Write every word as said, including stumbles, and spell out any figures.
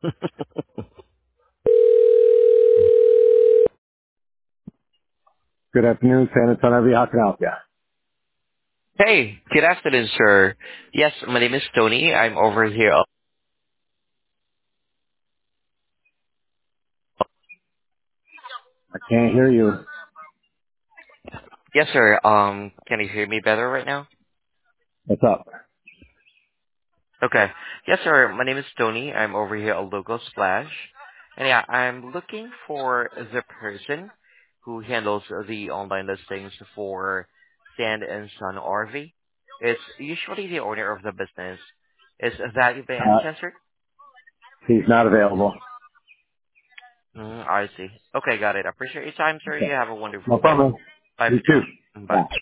Good afternoon, San Antonio. How can I help you? Hey, good afternoon, sir. Yes, my name is Tony. I'm over here. I can't hear you. Yes, sir. Um, can you hear me better right now? What's up? Okay. Yes, sir. My name is Tony. I'm over here at Local Splash. And yeah, I'm looking for the person who handles the online listings for Sand and Sun R V. It's usually the owner of the business. Is that you by any Uh, chance, sir? he's not available. Mm, I see. Okay, got it. I appreciate your time, sir. Okay. You have a No wonderful day. problem. Bye You for too. now. Bye. Bye.